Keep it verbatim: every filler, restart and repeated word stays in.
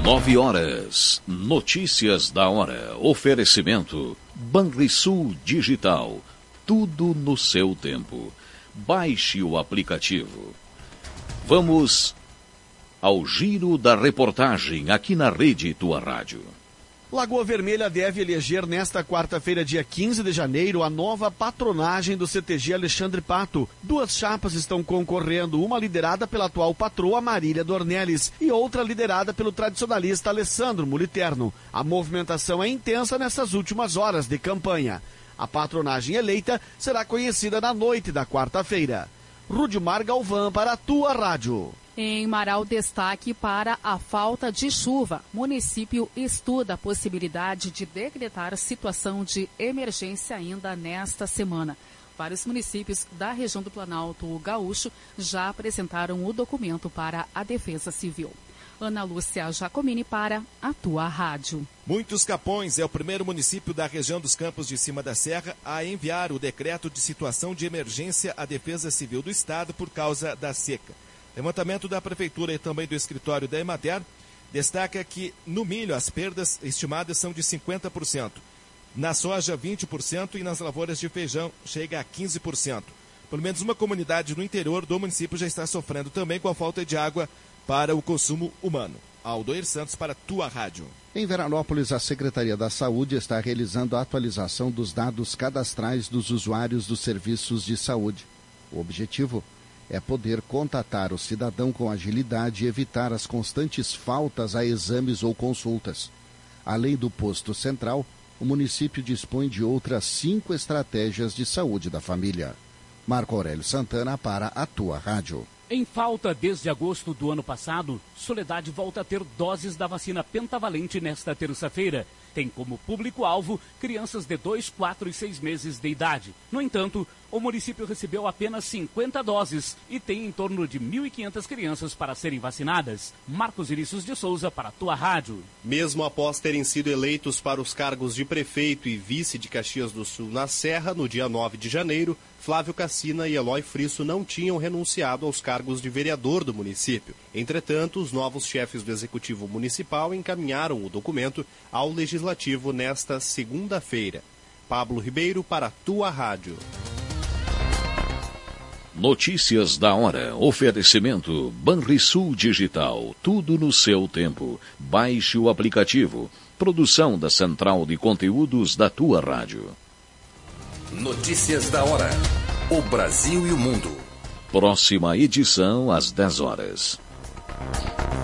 Nove horas. Notícias da hora. Oferecimento. Banrisul Digital. Tudo no seu tempo. Baixe o aplicativo. Vamos ao giro da reportagem aqui na Rede Tua Rádio. Lagoa Vermelha deve eleger nesta quarta-feira, dia quinze de janeiro, a nova patronagem do C T G Alexandre Pato. Duas chapas estão concorrendo, uma liderada pela atual patroa Marília Dornelles e outra liderada pelo tradicionalista Alessandro Muliterno. A movimentação é intensa nessas últimas horas de campanha. A patronagem eleita será conhecida na noite da quarta-feira. Rudimar Galvão para a Tua Rádio. Em Marau, destaque para a falta de chuva. Município estuda a possibilidade de decretar situação de emergência ainda nesta semana. Vários municípios da região do Planalto Gaúcho já apresentaram o documento para a Defesa Civil. Ana Lúcia Jacomini para a Tua Rádio. Muitos Capões é o primeiro município da região dos Campos de Cima da Serra a enviar o decreto de situação de emergência à Defesa Civil do Estado por causa da seca. Levantamento da Prefeitura e também do escritório da Emater destaca que no milho as perdas estimadas são de cinquenta por cento, na soja vinte por cento e nas lavouras de feijão chega a quinze por cento. Pelo menos uma comunidade no interior do município já está sofrendo também com a falta de água para o consumo humano. Aldoir Santos para Tua Rádio. Em Veranópolis, a Secretaria da Saúde está realizando a atualização dos dados cadastrais dos usuários dos serviços de saúde. O objetivo é poder contatar o cidadão com agilidade e evitar as constantes faltas a exames ou consultas. Além do posto central, o município dispõe de outras cinco estratégias de saúde da família. Marco Aurélio Santana para a Tua Rádio. Em falta desde agosto do ano passado, Soledade volta a ter doses da vacina pentavalente nesta terça-feira. Tem como público-alvo crianças de dois, quatro e seis meses de idade. No entanto, o município recebeu apenas cinquenta doses e tem em torno de mil e quinhentas crianças para serem vacinadas. Marcos Vinícius de Souza para a Tua Rádio. Mesmo após terem sido eleitos para os cargos de prefeito e vice de Caxias do Sul na Serra, no dia nove de janeiro, Flávio Cassina e Eloy Frisso não tinham renunciado aos cargos de vereador do município. Entretanto, os novos chefes do Executivo Municipal encaminharam o documento ao Legislativo nesta segunda-feira. Pablo Ribeiro para a Tua Rádio. Notícias da hora. Oferecimento Banrisul Digital. Tudo no seu tempo. Baixe o aplicativo. Produção da Central de Conteúdos da Tua Rádio. Notícias da hora. O Brasil e o mundo. Próxima edição às dez horas.